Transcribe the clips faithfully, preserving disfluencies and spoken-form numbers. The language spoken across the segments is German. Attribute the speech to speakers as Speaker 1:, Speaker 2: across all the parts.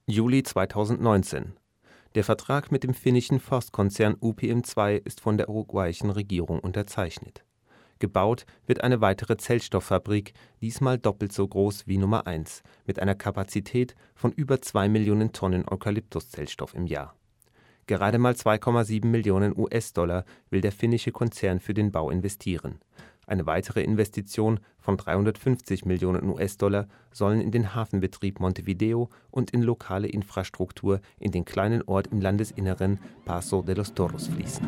Speaker 1: Juli zweitausendneunzehn. Der Vertrag mit dem finnischen Forstkonzern U P M zwei ist von der uruguayischen Regierung unterzeichnet. Gebaut wird eine weitere Zellstofffabrik, diesmal doppelt so groß wie Nummer eins, mit einer Kapazität von über zwei Millionen Tonnen Eukalyptuszellstoff im Jahr. Gerade mal zwei Komma sieben Millionen U S-Dollar will der finnische Konzern für den Bau investieren. Eine weitere Investition von dreihundertfünfzig Millionen U S-Dollar sollen in den Hafenbetrieb Montevideo und in lokale Infrastruktur in den kleinen Ort im Landesinneren Paso de los Toros fließen.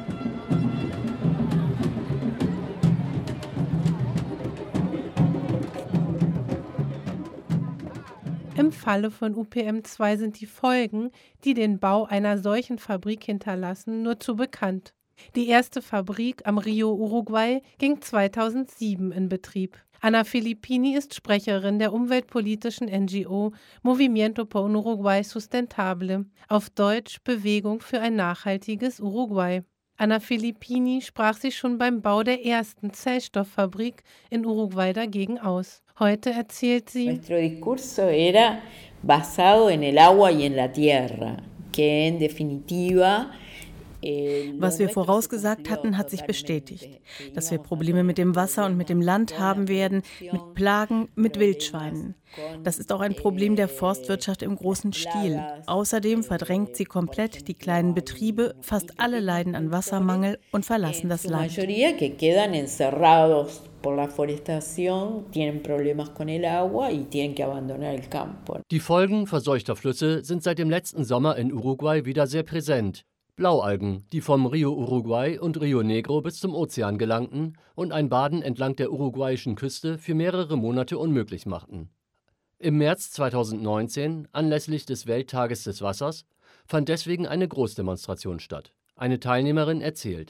Speaker 2: Im Falle von U P M zwei sind die Folgen, die den Bau einer solchen Fabrik hinterlassen, nur zu bekannt. Die erste Fabrik am Rio Uruguay ging zweitausendsieben in Betrieb. Ana Filippini ist Sprecherin der umweltpolitischen N G O Movimiento por un Uruguay Sustentable, auf Deutsch Bewegung für ein nachhaltiges Uruguay. Ana Filippini sprach sich schon beim Bau der ersten Zellstofffabrik in Uruguay dagegen aus. Heute erzählt sie:
Speaker 3: Nuestro discurso era basado en el agua y en la tierra, que en definitiva
Speaker 4: Was wir vorausgesagt hatten, hat sich bestätigt, dass wir Probleme mit dem Wasser und mit dem Land haben werden, mit Plagen, mit Wildschweinen. Das ist auch ein Problem der Forstwirtschaft im großen Stil. Außerdem verdrängt sie komplett die kleinen Betriebe, fast alle leiden an Wassermangel und verlassen das Land.
Speaker 5: Die Folgen verseuchter Flüsse sind seit dem letzten Sommer in Uruguay wieder sehr präsent. Blaualgen, die vom Rio Uruguay und Rio Negro bis zum Ozean gelangten und ein Baden entlang der uruguayischen Küste für mehrere Monate unmöglich machten. Im März zweitausendneunzehn, anlässlich des Welttages des Wassers, fand deswegen eine Großdemonstration statt. Eine Teilnehmerin erzählt: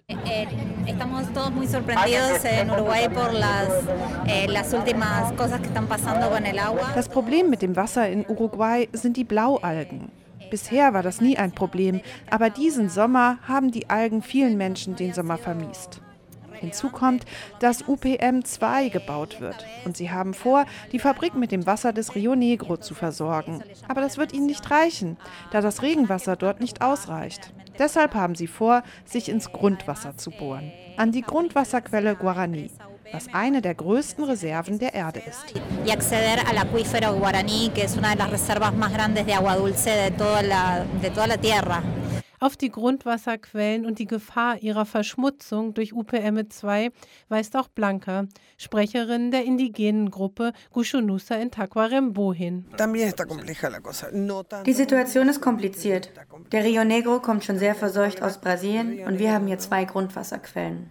Speaker 6: Das Problem mit dem Wasser in Uruguay sind die Blaualgen. Bisher war das nie ein Problem, aber diesen Sommer haben die Algen vielen Menschen den Sommer vermiest. Hinzu kommt, dass U P M zwei gebaut wird und sie haben vor, die Fabrik mit dem Wasser des Rio Negro zu versorgen. Aber das wird ihnen nicht reichen, da das Regenwasser dort nicht ausreicht. Deshalb haben sie vor, sich ins Grundwasser zu bohren, an die Grundwasserquelle Guaraní, was eine der größten Reserven der Erde ist.
Speaker 7: Y acceder al acuífero Guaraní, que es una de las reservas más grandes de agua dulce de toda la, de toda la tierra.
Speaker 2: Auf die Grundwasserquellen und die Gefahr ihrer Verschmutzung durch U P M zwei weist auch Blanca, Sprecherin der indigenen Gruppe Gushunusa in Tacuarembó, hin.
Speaker 8: Die Situation ist kompliziert. Der Rio Negro kommt schon sehr verseucht aus Brasilien und wir haben hier zwei Grundwasserquellen.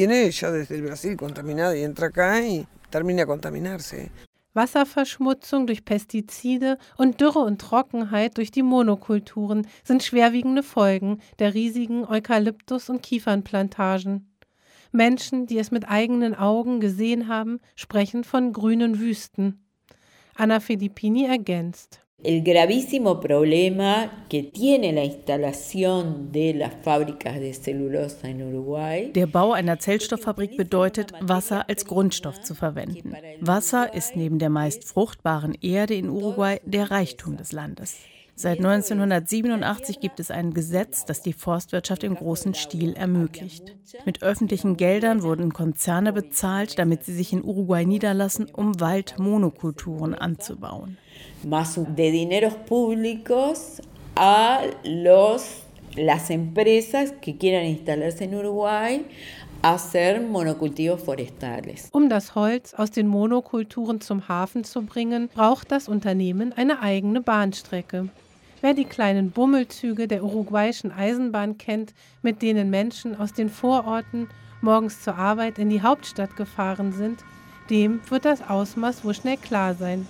Speaker 2: Wasserverschmutzung durch Pestizide und Dürre und Trockenheit durch die Monokulturen sind schwerwiegende Folgen der riesigen Eukalyptus- und Kiefernplantagen. Menschen, die es mit eigenen Augen gesehen haben, sprechen von grünen Wüsten. Ana Filippini ergänzt:
Speaker 3: El gravísimo problema que tiene la instalación de las fábricas de celulosa en Uruguay.
Speaker 4: Der Bau einer Zellstofffabrik bedeutet, Wasser als Grundstoff zu verwenden. Wasser ist neben der meist fruchtbaren Erde in Uruguay der Reichtum des Landes. Seit neunzehnhundertsiebenundachtzig gibt es ein Gesetz, das die Forstwirtschaft im großen Stil ermöglicht. Mit öffentlichen Geldern wurden Konzerne bezahlt, damit sie sich in Uruguay niederlassen, um Waldmonokulturen anzubauen.
Speaker 3: Más de dineros públicos a los, las empresas que quieran instalarse en Uruguay a hacer monocultivos forestales.
Speaker 2: Um das Holz aus den Monokulturen zum Hafen zu bringen, braucht das Unternehmen eine eigene Bahnstrecke. Wer die kleinen Bummelzüge der uruguayischen Eisenbahn kennt, mit denen Menschen aus den Vororten morgens zur Arbeit in die Hauptstadt gefahren sind, dem wird das Ausmaß wohl schnell klar sein.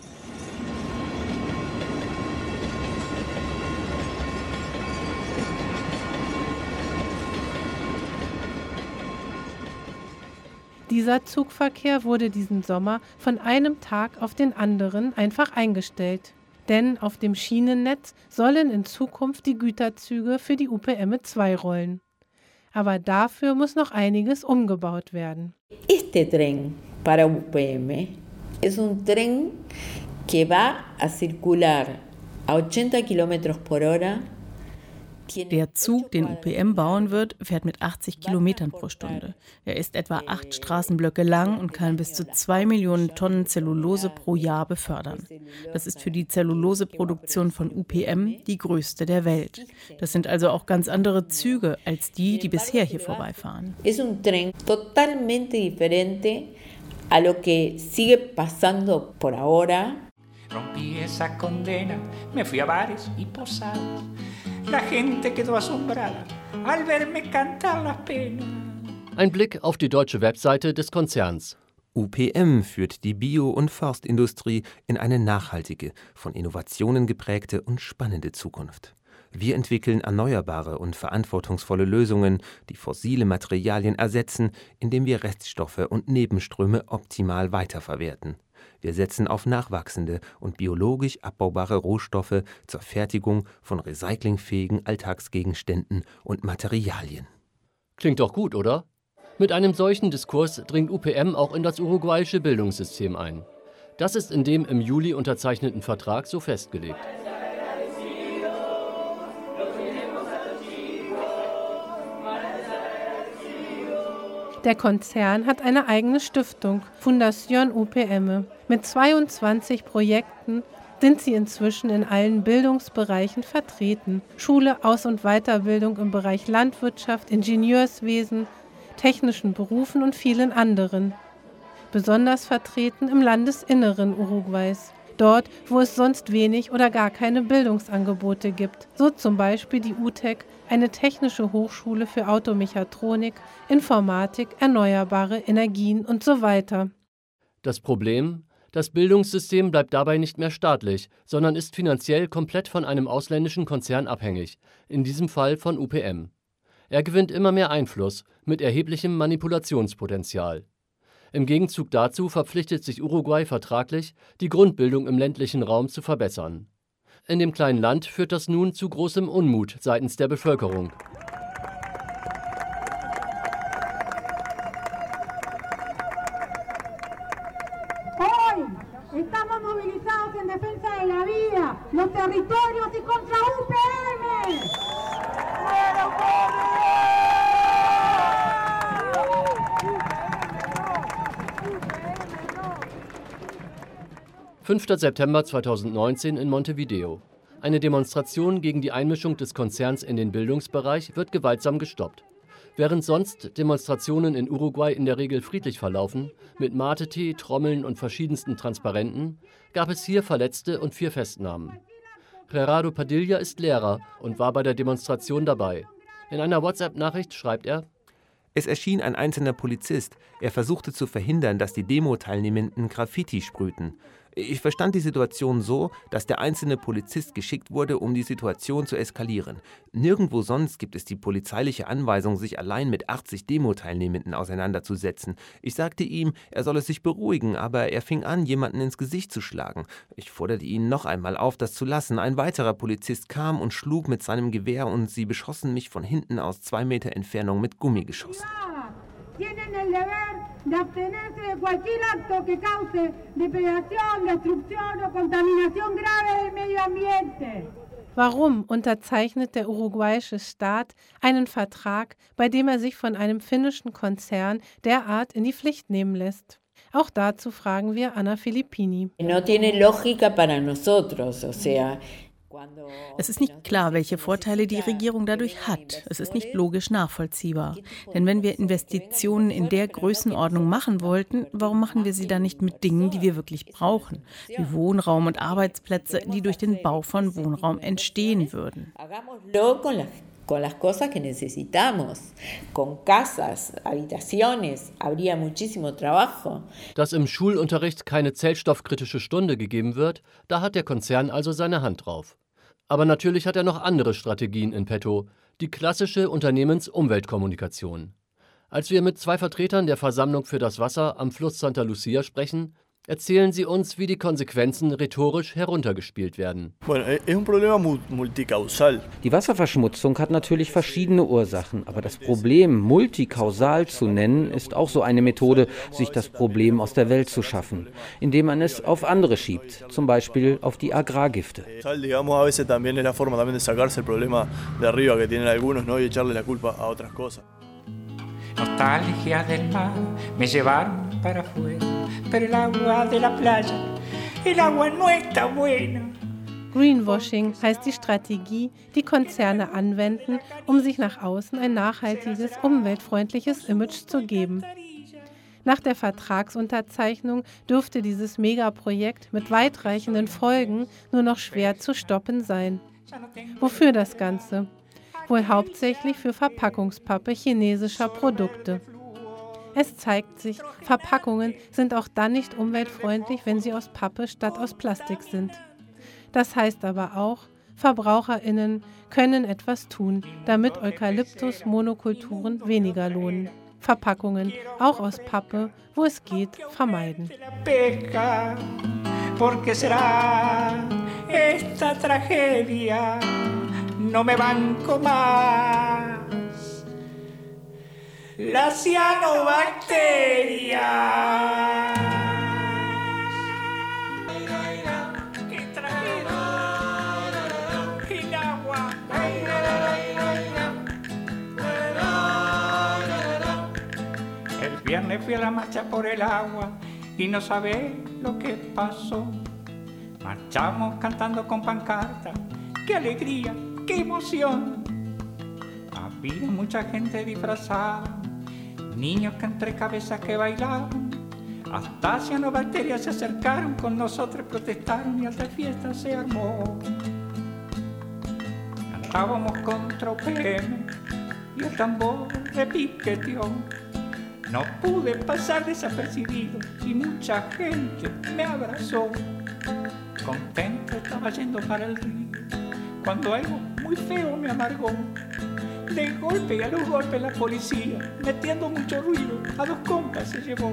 Speaker 2: Dieser Zugverkehr wurde diesen Sommer von einem Tag auf den anderen einfach eingestellt. Denn auf dem Schienennetz sollen in Zukunft die Güterzüge für die U P M zwei rollen. Aber dafür muss noch einiges umgebaut werden.
Speaker 3: Este tren para U P M es un tren que va a circular a ochenta kilómetros por hora.
Speaker 4: Der Zug, den U P M bauen wird, fährt mit achtzig Kilometern pro Stunde. Er ist etwa acht Straßenblöcke lang und kann bis zu zwei Millionen Tonnen Zellulose pro Jahr befördern. Das ist für die Zelluloseproduktion von U P M die größte der Welt. Das sind also auch ganz andere Züge als die, die bisher hier vorbeifahren.
Speaker 3: Es un tren totalmente diferente a lo que sigue pasando por ahora.
Speaker 9: Rompí esa condena, me fui a bares y posadas. La gente quedó asombrada al verme cantar las penas.
Speaker 5: Ein Blick auf die deutsche Webseite des Konzerns.
Speaker 1: U P M führt die Bio- und Forstindustrie in eine nachhaltige, von Innovationen geprägte und spannende Zukunft. Wir entwickeln erneuerbare und verantwortungsvolle Lösungen, die fossile Materialien ersetzen, indem wir Reststoffe und Nebenströme optimal weiterverwerten. Wir setzen auf nachwachsende und biologisch abbaubare Rohstoffe zur Fertigung von recyclingfähigen Alltagsgegenständen und Materialien.
Speaker 5: Klingt doch gut, oder? Mit einem solchen Diskurs dringt U P M auch in das uruguayische Bildungssystem ein. Das ist in dem im Juli unterzeichneten Vertrag so festgelegt.
Speaker 2: Der Konzern hat eine eigene Stiftung, Fundación U P M. Mit zweiundzwanzig Projekten sind sie inzwischen in allen Bildungsbereichen vertreten. Schule, Aus- und Weiterbildung im Bereich Landwirtschaft, Ingenieurswesen, technischen Berufen und vielen anderen. Besonders vertreten im Landesinneren Uruguays. Dort, wo es sonst wenig oder gar keine Bildungsangebote gibt. So zum Beispiel die U T E C, eine technische Hochschule für Automechatronik, Informatik, erneuerbare Energien und so weiter.
Speaker 5: Das Problem? Das Bildungssystem bleibt dabei nicht mehr staatlich, sondern ist finanziell komplett von einem ausländischen Konzern abhängig, in diesem Fall von U P M. Er gewinnt immer mehr Einfluss mit erheblichem Manipulationspotenzial. Im Gegenzug dazu verpflichtet sich Uruguay vertraglich, die Grundbildung im ländlichen Raum zu verbessern. In dem kleinen Land führt das nun zu großem Unmut seitens der Bevölkerung.
Speaker 10: Hoy estamos movilizados en defensa de la vida, los territorios y contra U P M.
Speaker 5: fünfter September zweitausendneunzehn in Montevideo. Eine Demonstration gegen die Einmischung des Konzerns in den Bildungsbereich wird gewaltsam gestoppt. Während sonst Demonstrationen in Uruguay in der Regel friedlich verlaufen, mit Mate-Tee, Trommeln und verschiedensten Transparenten, gab es hier Verletzte und vier Festnahmen. Gerardo Padilla ist Lehrer und war bei der Demonstration dabei. In einer WhatsApp-Nachricht schreibt er:
Speaker 1: Es erschien ein einzelner Polizist. Er versuchte zu verhindern, dass die Demo-Teilnehmenden Graffiti sprühten. Ich verstand die Situation so, dass der einzelne Polizist geschickt wurde, um die Situation zu eskalieren. Nirgendwo sonst gibt es die polizeiliche Anweisung, sich allein mit achtzig Demo-Teilnehmenden auseinanderzusetzen. Ich sagte ihm, er solle sich beruhigen, aber er fing an, jemanden ins Gesicht zu schlagen. Ich forderte ihn noch einmal auf, das zu lassen. Ein weiterer Polizist kam und schlug mit seinem Gewehr und sie beschossen mich von hinten aus zwei Meter Entfernung mit Gummigeschossen.
Speaker 10: Tienen el deber de abstenerse de cualquier acto que cause depredación, destrucción o contaminación grave del medio ambiente.
Speaker 2: Warum unterzeichnet der uruguayische Staat einen Vertrag, bei dem er sich von einem finnischen Konzern derart in die Pflicht nehmen lässt? Auch dazu fragen wir Ana Filippini.
Speaker 3: No tiene lógica para nosotros, o sea,
Speaker 4: Es ist nicht klar, welche Vorteile die Regierung dadurch hat. Es ist nicht logisch nachvollziehbar. Denn wenn wir Investitionen in der Größenordnung machen wollten, warum machen wir sie dann nicht mit Dingen, die wir wirklich brauchen? Wie Wohnraum und Arbeitsplätze, die durch den Bau von Wohnraum entstehen würden.
Speaker 3: Con las cosas que necesitamos, con casas, habitaciones, habría muchísimo trabajo.
Speaker 5: Dass im Schulunterricht keine zellstoffkritische Stunde gegeben wird, da hat der Konzern also seine Hand drauf. Aber natürlich hat er noch andere Strategien in petto, die klassische Unternehmens-Umweltkommunikation. Als wir mit zwei Vertretern der Versammlung für das Wasser am Fluss Santa Lucia sprechen, Erzählen Sie uns, wie die Konsequenzen rhetorisch heruntergespielt werden.
Speaker 11: Die Wasserverschmutzung hat natürlich verschiedene Ursachen, aber das Problem multikausal zu nennen, ist auch so eine Methode, sich das Problem aus der Welt zu schaffen, indem man es auf andere schiebt, zum Beispiel auf die Agrargifte.
Speaker 9: Nostalgia del mar me llevaron para afuera, pero el agua de la playa, el agua no está buena.
Speaker 2: Greenwashing heißt die Strategie, die Konzerne anwenden, um sich nach außen ein nachhaltiges, umweltfreundliches Image zu geben. Nach der Vertragsunterzeichnung dürfte dieses Megaprojekt mit weitreichenden Folgen nur noch schwer zu stoppen sein. Wofür das Ganze? Wohl hauptsächlich für Verpackungspappe chinesischer Produkte. Es zeigt sich, Verpackungen sind auch dann nicht umweltfreundlich, wenn sie aus Pappe statt aus Plastik sind. Das heißt aber auch, VerbraucherInnen können etwas tun, damit Eukalyptus-Monokulturen weniger lohnen. Verpackungen, auch aus Pappe, wo es geht, vermeiden.
Speaker 9: Porque será esta tragedia, no me banco más la cianobacteria. El viernes fui a la marcha por el agua y no sabés lo que pasó. Marchamos cantando con pancarta, qué alegría, qué emoción. Había mucha gente disfrazada, niños que entre cabezas que bailaban. Hasta cianobacterias se acercaron con nosotros, protestaron y alta fiesta se armó. Cantábamos contra O P M y el tambor repiqueteó. No pude pasar desapercibido y mucha gente me abrazó. Contento estaba yendo para el río, cuando algo muy feo me amargó. De golpe y a los golpes la policía, metiendo mucho ruido, a dos compas se llevó.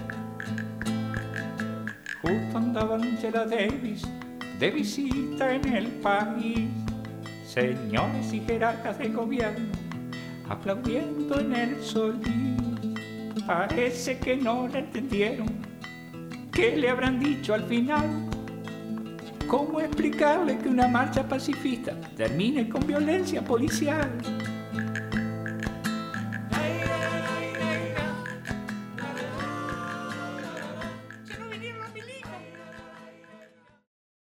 Speaker 9: Justo andaba Angela Davis de visita en el país. Señores y jerarcas del gobierno aplaudiendo en el solís. Parece que no le entendieron. ¿Qué le habrán dicho al final? ¿Cómo explicarle que una marcha pacifista termine con violencia policial?